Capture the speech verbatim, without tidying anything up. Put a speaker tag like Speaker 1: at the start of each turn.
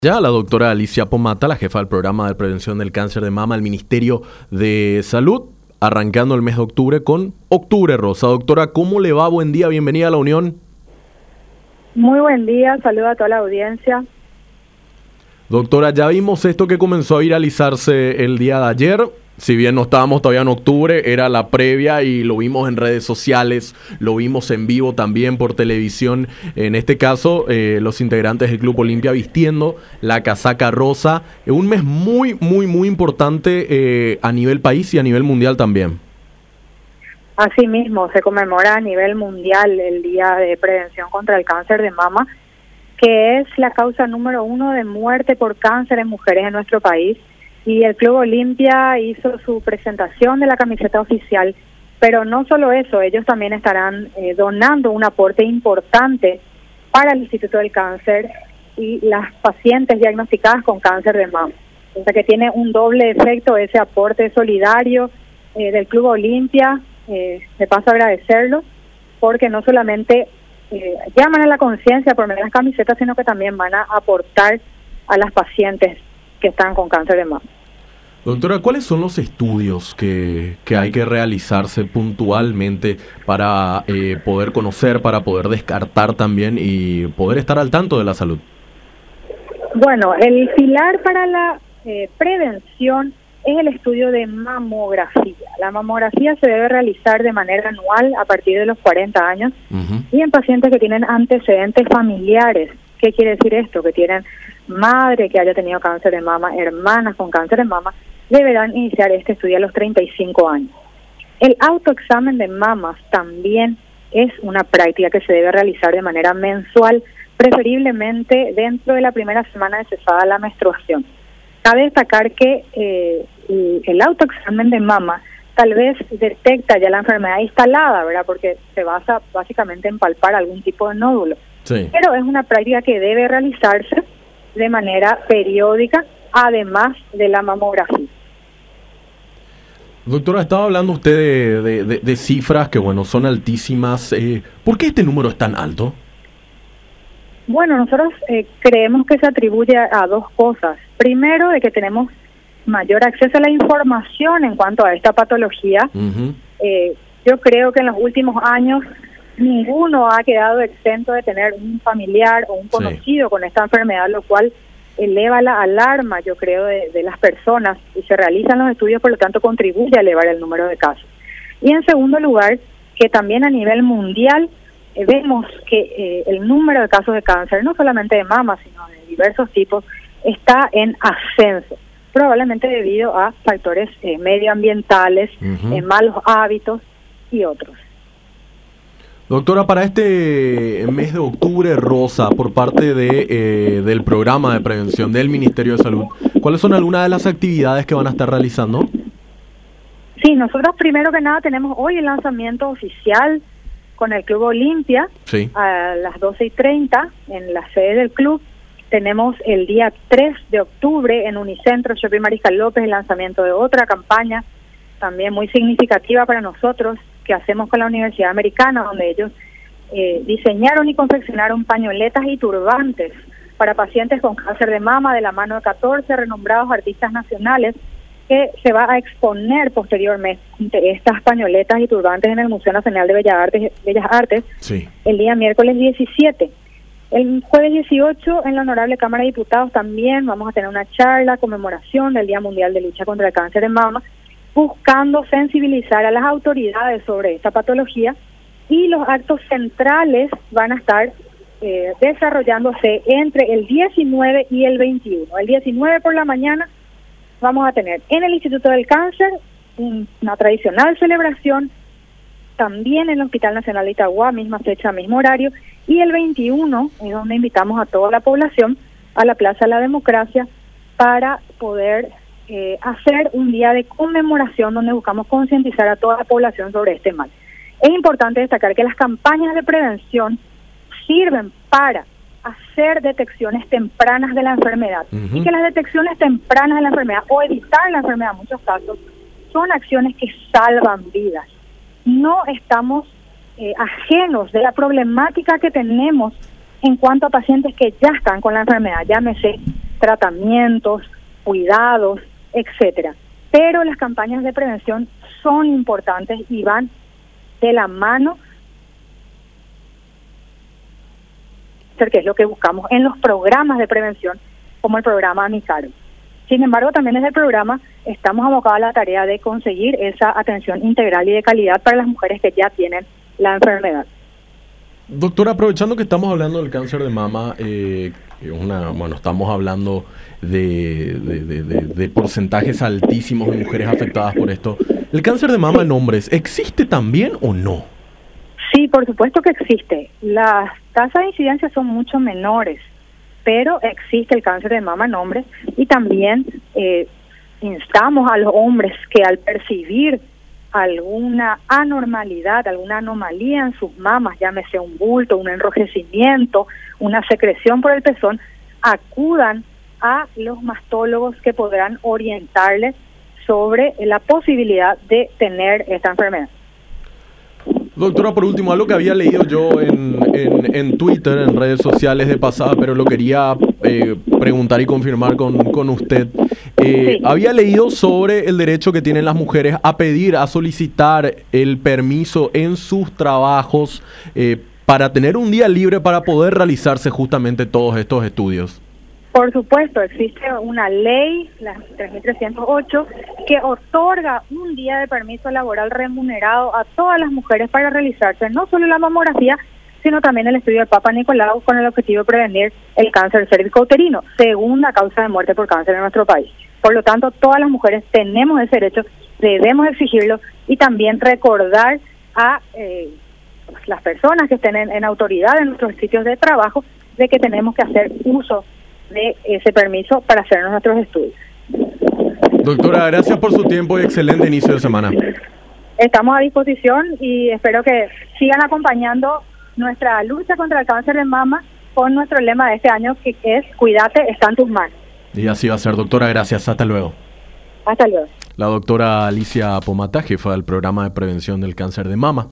Speaker 1: Ya la doctora Alicia Pomata, la jefa del programa de prevención del cáncer de mama del Ministerio de Salud, arrancando el mes de octubre con Octubre Rosa. Doctora, ¿cómo le va? Buen día, bienvenida a la Unión.
Speaker 2: Muy buen día, saludo a toda la audiencia.
Speaker 1: Doctora, ya vimos esto que comenzó a viralizarse el día de ayer. Si bien no estábamos todavía en octubre, era la previa y lo vimos en redes sociales, lo vimos en vivo también por televisión. En este caso, eh, los integrantes del Club Olimpia vistiendo la casaca rosa. Un mes muy, muy, muy importante eh, a nivel país y a nivel mundial también.
Speaker 2: Asimismo, se conmemora a nivel mundial el Día de Prevención contra el Cáncer de Mama, que es la causa número uno de muerte por cáncer en mujeres en nuestro país. Y el Club Olimpia hizo su presentación de la camiseta oficial, pero no solo eso, ellos también estarán eh, donando un aporte importante para el Instituto del Cáncer y las pacientes diagnosticadas con cáncer de mama. O sea que tiene un doble efecto ese aporte solidario eh, del Club Olimpia. Eh, me paso a agradecerlo, porque no solamente eh, llaman a la conciencia por medio de las camisetas, sino que también van a aportar a las pacientes que están con cáncer de mama.
Speaker 1: Doctora, ¿cuáles son los estudios que, que hay que realizarse puntualmente para eh, poder conocer, para poder descartar también y poder estar al tanto de la salud?
Speaker 2: Bueno, el pilar para la eh, prevención es el estudio de mamografía. La mamografía se debe realizar de manera anual a partir de los cuarenta años uh-huh. y en pacientes que tienen antecedentes familiares. ¿Qué quiere decir esto? Que tienen madre que haya tenido cáncer de mama, hermanas con cáncer de mama, deberán iniciar este estudio a los treinta y cinco años. El autoexamen de mamas también es una práctica que se debe realizar de manera mensual, preferiblemente dentro de la primera semana de cesada la menstruación. Cabe destacar que eh, el autoexamen de mama tal vez detecta ya la enfermedad instalada, ¿verdad? Porque se basa básicamente en palpar algún tipo de nódulo.
Speaker 1: Sí. Pero
Speaker 2: es una práctica que debe realizarse de manera periódica, además de la mamografía.
Speaker 1: Doctora, estaba hablando usted de, de, de, de cifras que, bueno, son altísimas. Eh, ¿Por qué este número es tan alto?
Speaker 2: Bueno, nosotros eh, creemos que se atribuye a, a dos cosas. Primero, de que tenemos mayor acceso a la información en cuanto a esta patología. Uh-huh. Eh, yo creo que en los últimos años ninguno ha quedado exento de tener un familiar o un conocido sí. con esta enfermedad, lo cual eleva la alarma, yo creo, de, de las personas, y se realizan los estudios, por lo tanto contribuye a elevar el número de casos. Y en segundo lugar, que también a nivel mundial eh, vemos que eh, el número de casos de cáncer, no solamente de mama, sino de diversos tipos, está en ascenso, probablemente debido a factores eh, medioambientales, uh-huh. eh, malos hábitos y otros.
Speaker 1: Doctora, para este mes de Octubre Rosa, por parte de eh, del programa de prevención del Ministerio de Salud, ¿cuáles son algunas de las actividades que van a estar realizando?
Speaker 2: Sí, nosotros primero que nada tenemos hoy el lanzamiento oficial con el Club Olimpia
Speaker 1: sí.
Speaker 2: a las doce y treinta en la sede del club. Tenemos el día tres de octubre en Unicentro Shopping Mariscal López el lanzamiento de otra campaña también muy significativa para nosotros, que hacemos con la Universidad Americana, donde ellos eh, diseñaron y confeccionaron pañoletas y turbantes para pacientes con cáncer de mama de la mano de catorce renombrados artistas nacionales, que se va a exponer posteriormente estas pañoletas y turbantes en el Museo Nacional de Bellas Artes, Bellas Artes
Speaker 1: sí.
Speaker 2: el día miércoles diecisiete. El jueves dieciocho, en la Honorable Cámara de Diputados, también vamos a tener una charla, conmemoración del Día Mundial de Lucha contra el Cáncer de Mama, buscando sensibilizar a las autoridades sobre esta patología, y los actos centrales van a estar eh, desarrollándose entre el diecinueve y el veintiuno. El diecinueve por la mañana vamos a tener en el Instituto del Cáncer una tradicional celebración, también en el Hospital Nacional de Itagua, misma fecha, mismo horario, y el veintiuno es donde invitamos a toda la población a la Plaza de la Democracia para poder Eh, hacer un día de conmemoración donde buscamos concientizar a toda la población sobre este mal. Es importante destacar que las campañas de prevención sirven para hacer detecciones tempranas de la enfermedad, uh-huh. y que las detecciones tempranas de la enfermedad o evitar la enfermedad en muchos casos son acciones que salvan vidas. No estamos eh, ajenos de la problemática que tenemos en cuanto a pacientes que ya están con la enfermedad, llámese tratamientos, cuidados, etcétera. Pero las campañas de prevención son importantes y van de la mano, que es lo que buscamos en los programas de prevención, como el programa Amicaro. Sin embargo, también desde el programa estamos abocados a la tarea de conseguir esa atención integral y de calidad para las mujeres que ya tienen la enfermedad.
Speaker 1: Doctora, aprovechando que estamos hablando del cáncer de mama, eh, una, bueno, estamos hablando de, de, de, de, de porcentajes altísimos de mujeres afectadas por esto. ¿El cáncer de mama en hombres existe también o no?
Speaker 2: Sí, por supuesto que existe. Las tasas de incidencia son mucho menores, pero existe el cáncer de mama en hombres y también eh, instamos a los hombres que al percibir alguna anormalidad, alguna anomalía en sus mamas, llámese un bulto, un enrojecimiento, una secreción por el pezón, acudan a los mastólogos que podrán orientarles sobre la posibilidad de tener esta enfermedad.
Speaker 1: Doctora, por último, algo que había leído yo en, en, en Twitter, en redes sociales de pasada, pero lo quería eh, preguntar y confirmar con, con usted. Eh, sí. Había leído sobre el derecho que tienen las mujeres a pedir, a solicitar el permiso en sus trabajos eh, para tener un día libre para poder realizarse justamente todos estos estudios.
Speaker 2: Por supuesto, existe una ley, la tres mil trescientos ocho, que otorga un día de permiso laboral remunerado a todas las mujeres para realizarse no solo la mamografía, sino también el estudio de Papa Nicolau con el objetivo de prevenir el cáncer cérvico-uterino, segunda causa de muerte por cáncer en nuestro país. Por lo tanto, todas las mujeres tenemos ese derecho, debemos exigirlo y también recordar a eh, las personas que estén en, en autoridad en nuestros sitios de trabajo de que tenemos que hacer uso de ese permiso para hacer nuestros estudios.
Speaker 1: Doctora, gracias por su tiempo y excelente inicio de semana.
Speaker 2: Estamos a disposición y espero que sigan acompañando nuestra lucha contra el cáncer de mama con nuestro lema de este año, que es Cuídate, está en tus manos.
Speaker 1: Y así va a ser, doctora, gracias, hasta luego.
Speaker 2: Hasta luego.
Speaker 1: La doctora Alicia Pomata, jefa del programa de prevención del cáncer de mama.